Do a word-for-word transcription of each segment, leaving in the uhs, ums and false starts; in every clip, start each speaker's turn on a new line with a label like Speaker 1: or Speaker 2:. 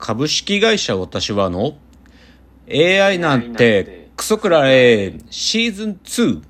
Speaker 1: 株式会社私はの エーアイ なんてクソくらえシーズンツー。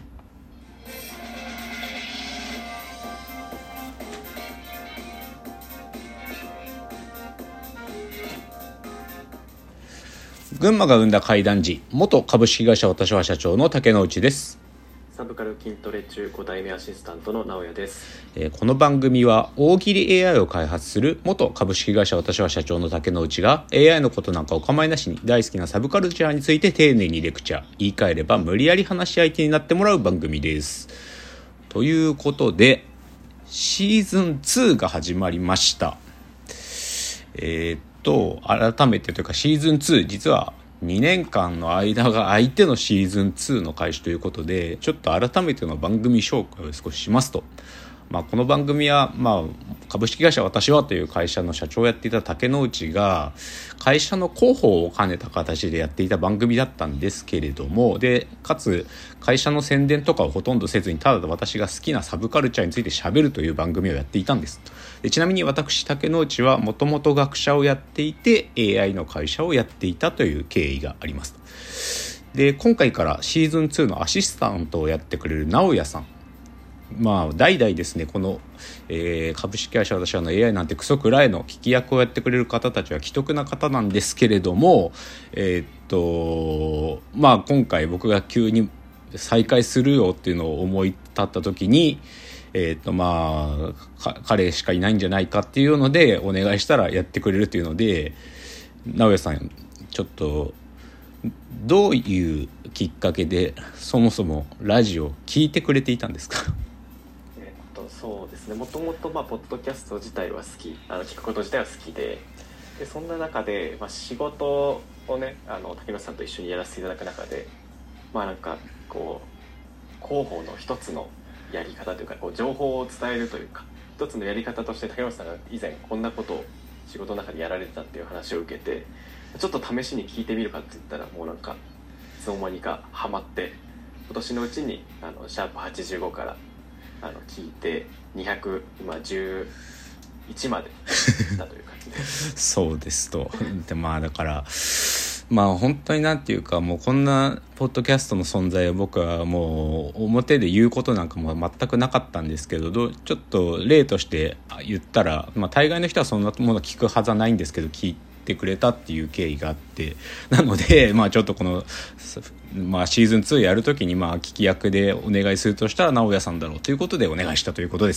Speaker 1: 群馬が生んだ怪談時、元株式会社私は社長の竹之内です。
Speaker 2: サブカル筋トレ中ご代目アシスタントの直哉です。
Speaker 1: えー、この番組は大喜利 エーアイ を開発する元株式会社私は社長の竹之内が エーアイ のことなんかお構いなしに大好きなサブカルチャーについて丁寧にレクチャー、言い換えれば無理やり話し相手になってもらう番組です。ということでシーズンツーが始まりました。えー、っと改めてというかシーズンツー、実はにねんかんの間が空いてのシーズンツーの開始ということで、ちょっと改めての番組紹介を少ししますと、まあ、この番組は、まあ、株式会社私はという会社の社長をやっていた竹之内が会社の広報を兼ねた形でやっていた番組だったんですけれども、でかつ会社の宣伝とかをほとんどせずにただ私が好きなサブカルチャーについて喋るという番組をやっていたんです。でちなみに私竹之内はもともと学者をやっていて エーアイ の会社をやっていたという経緯があります。で今回からシーズンツーのアシスタントをやってくれる直哉さん、まあ代々ですねこの、えー、株式会社私はの エーアイ なんてクソくらいの聞き役をやってくれる方たちは既得な方なんですけれども、えー、っとまあ今回僕が急に再開するよっていうのを思い立った時に、えー、っとまあ彼しかいないんじゃないかっていうのでお願いしたらやってくれるっていうので、直哉さんちょっとどういうきっかけでそもそもラジオ聞いてくれていたんですか？
Speaker 2: そうですね、もともとまあポッドキャスト自体は好き、あの聞くこと自体は好きで、でそんな中で、まあ、仕事をねあの竹野さんと一緒にやらせていただく中で、まあなんかこう広報の一つのやり方というか、こう情報を伝えるというか一つのやり方として竹野さんが以前こんなことを仕事の中でやられてたっていう話を受けて、ちょっと試しに聞いてみるかって言ったらもうなんかいつの間にかハマって、今年のうちにあのシャープはちじゅうごからあの聞いてにひゃく、今じゅういちまで来たという感じです
Speaker 1: そうですと。でまあだからまあ本当になんていうか、もうこんなポッドキャストの存在を僕はもう表で言うことなんかも全くなかったんですけど、どちょっと例として言ったら、まあ大概の人はそんなもの聞くはずはないんですけど聞いてくれたっていう経緯があって、なのでまあちょっとこのまあ、シーズンツーやるときにまあ聞き役でお願いするとしたら直哉さんだろうということでお願いしたということです。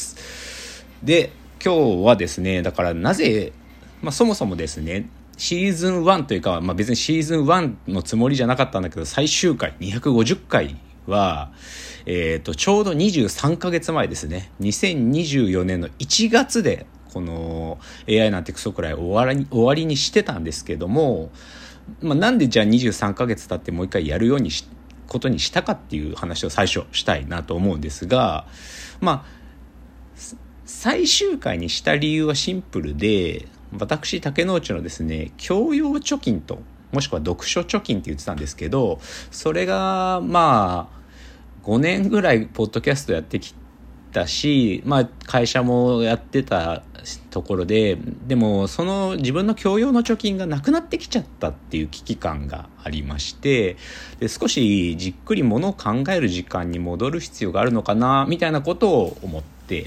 Speaker 1: で今日はですね、だからなぜ、まあ、そもそもですねシーズンワンというか、まあ、別にシーズンワンのつもりじゃなかったんだけど、最終回にひゃくごじゅっかいは、えー、とちょうどにじゅうさんかげつまえですね、にせんにじゅうよねんのいちがつでこの エーアイ なんてクソくらい終わりに、終わりにしてたんですけども、まあ、なんでじゃあにじゅうさんかげつ経ってもう一回やるようにしことにしたかっていう話を最初したいなと思うんですが、まあ最終回にした理由はシンプルで、私竹之内のですね教養貯金ともしくは読書貯金って言ってたんですけど、それがまあごねんぐらいポッドキャストやってきたし、まあ会社もやってたところで、でもその自分の教養の貯金がなくなってきちゃったっていう危機感がありまして、で少しじっくりものを考える時間に戻る必要があるのかなみたいなことを思って、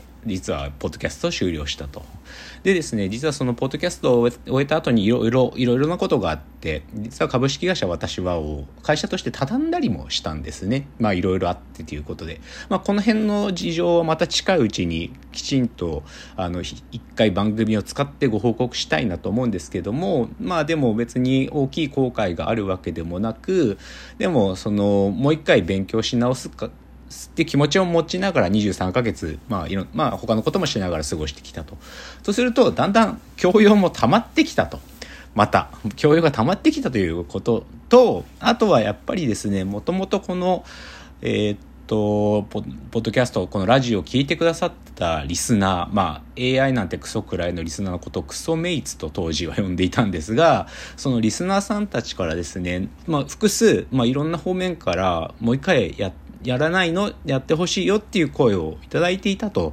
Speaker 1: 実はポッドキャストを終了したと。でですね、実はそのポッドキャストを終えた後にいろいろいろいろなことがあって、実は株式会社私はを会社として畳んだりもしたんですね。まあいろいろあってということで、まあこの辺の事情はまた近いうちにきちんとあの一回番組を使ってご報告したいなと思うんですけども、まあでも別に大きい後悔があるわけでもなく、でもそのもう一回勉強し直すかって気持ちを持ちながらにじゅうさんかげつ、まあいろまあ他のこともしながら過ごしてきたと。そうするとだんだん教養も溜まってきたと。また教養が溜まってきたということと、あとはやっぱりですね、もともとこのえー、っとポッドキャスト、このラジオを聞いてくださったリスナー、まあ エーアイ なんてクソくらいのリスナーのことをクソメイツと当時は呼んでいたんですが、そのリスナーさんたちからですね、まあ複数、まあいろんな方面からもう一回ややらないのやってほしいよっていう声をいただいていたと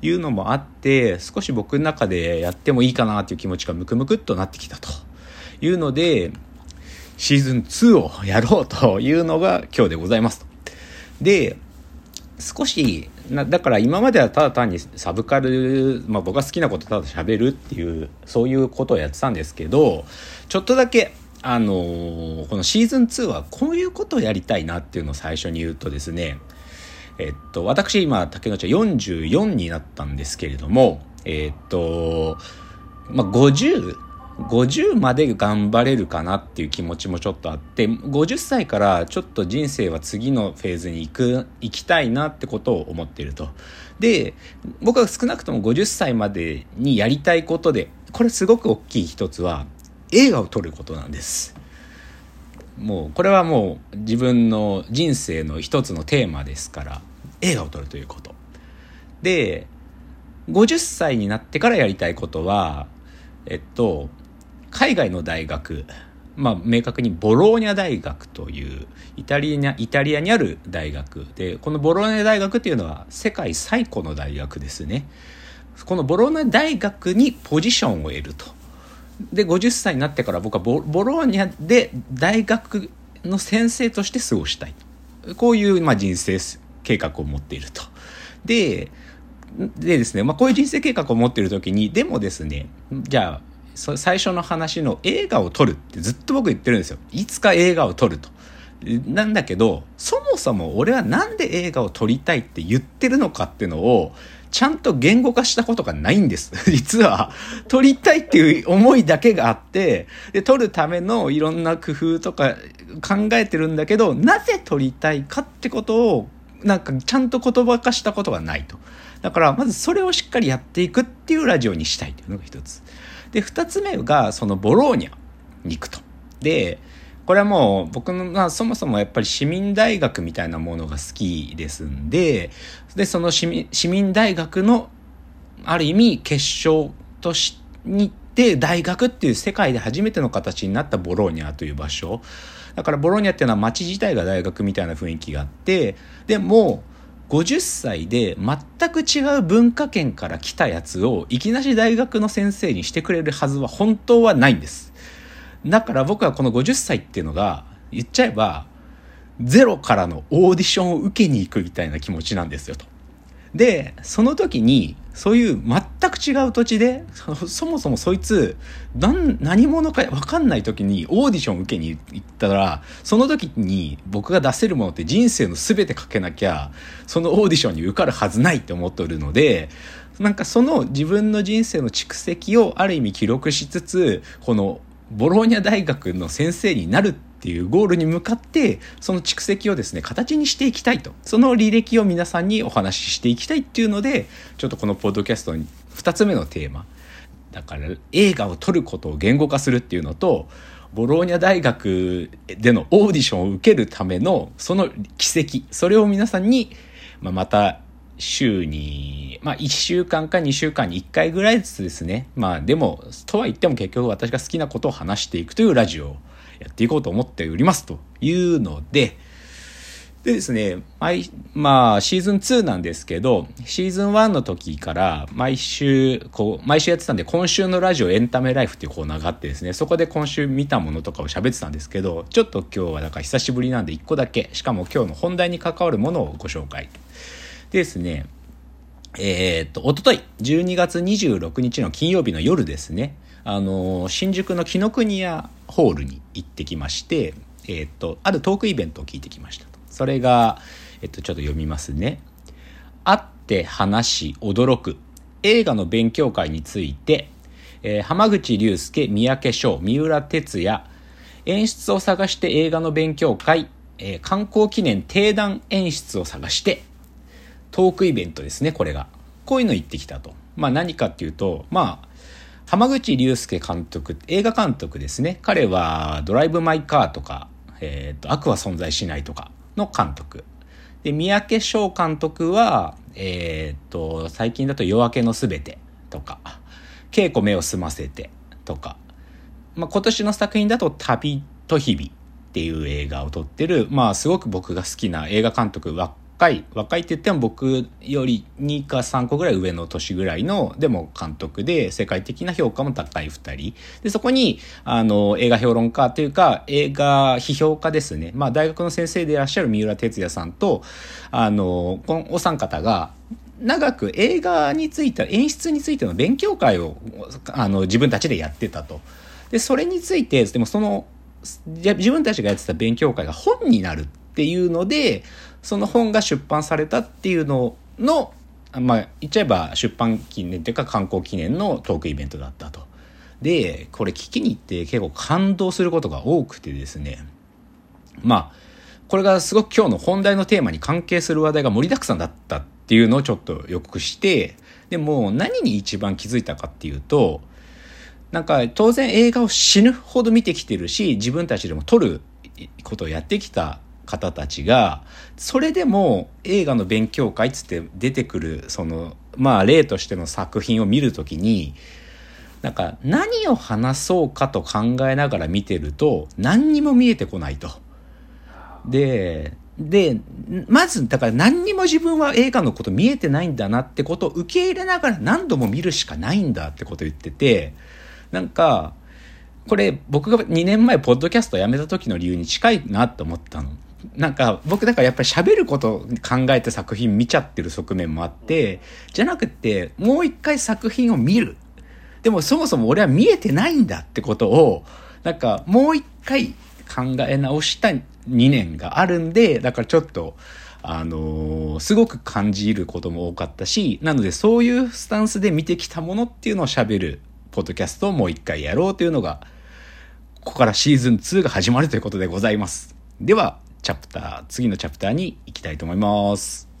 Speaker 1: いうのもあって、少し僕の中でやってもいいかなという気持ちがムクムクっとなってきたというので、シーズンツーをやろうというのが今日でございますと。で、少しなだから今まではただ単にサブカル、まあ、僕が好きなことただ喋るっていうそういうことをやってたんですけど、ちょっとだけあのー、このシーズンツーはこういうことをやりたいなっていうのを最初に言うとですね、えっと私今竹野内はよんじゅうよんになったんですけれども、えっとまあごじゅうごじゅうまで頑張れるかなっていう気持ちもちょっとあって、ごじゅっさいからちょっと人生は次のフェーズに行く行きたいなってことを思っていると。で、僕は少なくともごじゅっさいまでにやりたいことで、これすごく大きい一つは映画を撮ることなんです。もうこれはもう自分の人生の一つのテーマですから、映画を撮るということで、ごじゅっさいになってからやりたいことはえっと海外の大学、まあ明確にボローニャ大学というイタリア、イタリアにある大学で、このボローニャ大学っていうのは世界最古の大学ですね。このボローニャ大学にポジションを得ると。で、ごじゅっさいになってから僕は ボ, ボローニャで大学の先生として過ごしたい。こういうまあ人生計画を持っていると。で、でですね、まあこういう人生計画を持っているときに、でもですね、じゃあ、最初の話の映画を撮るってずっと僕言ってるんですよ。いつか映画を撮ると。なんだけど、そもそも俺はなんで映画を撮りたいって言ってるのかっていうのをちゃんと言語化したことがないんです。実は撮りたいっていう思いだけがあって、で撮るためのいろんな工夫とか考えてるんだけど、なぜ撮りたいかってことをなんかちゃんと言葉化したことがないと。だからまずそれをしっかりやっていくっていうラジオにしたいというのが一つで、二つ目がそのボローニャに行くと。で、これはもう僕の、まあ、そもそもやっぱり市民大学みたいなものが好きですんで、でその市民、市民大学のある意味結晶としに行って大学っていう世界で初めての形になったボローニャという場所だから、ボローニャっていうのは街自体が大学みたいな雰囲気があって、でもごじゅっさいで全く違う文化圏から来たやつをいきなり大学の先生にしてくれるはずは本当はないんです。だから僕はこのごじゅっさいっていうのが言っちゃえばゼロからのオーディションを受けに行くみたいな気持ちなんですよと。で、その時にそういう全く違う土地で そ, そもそもそいつ何, 何者か分かんない時にオーディションを受けに行ったら、その時に僕が出せるものって人生の全てかけなきゃそのオーディションに受かるはずないって思っておるので、なんかその自分の人生の蓄積をある意味記録しつつ、このボローニャ大学の先生になるっていうゴールに向かって、その蓄積をですね形にしていきたいと、その履歴を皆さんにお話ししていきたいっていうので、ちょっとこのポッドキャストにふたつめのテーマだから、映画を撮ることを言語化するっていうのと、ボローニャ大学でのオーディションを受けるためのその軌跡、それを皆さんに、まあ、また週に、まあ、いっしゅうかんかにしゅうかんにいっかいぐらいずつですね、まあでもとは言っても結局私が好きなことを話していくというラジオをやっていこうと思っておりますというので、でですね、毎まあシーズンツーなんですけど、シーズンワンの時から毎週こう毎週やってたんで、今週のラジオエンタメライフっていうコーナーがあってですね、そこで今週見たものとかを喋ってたんですけど、ちょっと今日はだから久しぶりなんでいっこだけ、しかも今日の本題に関わるものをご紹介でですね、えー、っと一昨日じゅうにがつにじゅうろくにちの金曜日の夜ですね、あの新宿の紀ノ国屋ホールに行ってきまして、えー、っとあるトークイベントを聞いてきました。それが、えっと、ちょっと読みますね。会って話し驚く映画の勉強会について、えー、浜口竜介、三宅翔、三浦哲也、演出を探して映画の勉強会、えー、観光記念定談演出を探してトークイベントですね。これがこういうの言ってきたと。まあ何かっていうと、まあ浜口竜介監督、映画監督ですね。彼はドライブ・マイ・カーとか、えー、と悪は存在しないとかの監督で、三宅翔監督は、えー、と最近だと夜明けのすべてとか稽古目を澄ませてとか、まあ、今年の作品だと旅と日々っていう映画を撮ってる、まあすごく僕が好きな映画監督、若若い若いって言っても僕よりにかさんこぐらい上の年ぐらいのでも監督で世界的な評価も高いふたりで、そこにあの映画評論家というか映画批評家ですね、まあ、大学の先生でいらっしゃる三浦哲也さんとあのこのお三方が長く映画について演出についての勉強会をあの自分たちでやってたと。でそれについてでもその自分たちがやってた勉強会が本になるっていうので、その本が出版されたっていうののまあ言っちゃえば出版記念というか刊行記念のトークイベントだったと。でこれ聞きに行って結構感動することが多くてですね、まあこれがすごく今日の本題のテーマに関係する話題が盛りだくさんだったっていうのをちょっと予告して、でも何に一番気づいたかっていうと、なんか当然映画を死ぬほど見てきてるし自分たちでも撮ることをやってきた方たちが、それでも映画の勉強会つって出てくるそのまあ例としての作品を見るときに、なんか何を話そうかと考えながら見てると何にも見えてこないと。ででまずだから何にも自分は映画のこと見えてないんだなってことを受け入れながら何度も見るしかないんだってことを言ってて、なんかこれ僕がにねんまえポッドキャストをやめた時の理由に近いなと思ったの。なんか僕だからやっぱり喋ることを考えて作品見ちゃってる側面もあって、じゃなくてもう一回作品を見る、でもそもそも俺は見えてないんだってことをなんかもう一回考え直したにねんがあるんで、だからちょっとあのー、すごく感じることも多かったし、なのでそういうスタンスで見てきたものっていうのを喋るポッドキャストをもう一回やろうというのが、ここからシーズンツーが始まるということでございます。ではチャプター次のチャプターに行きたいと思います。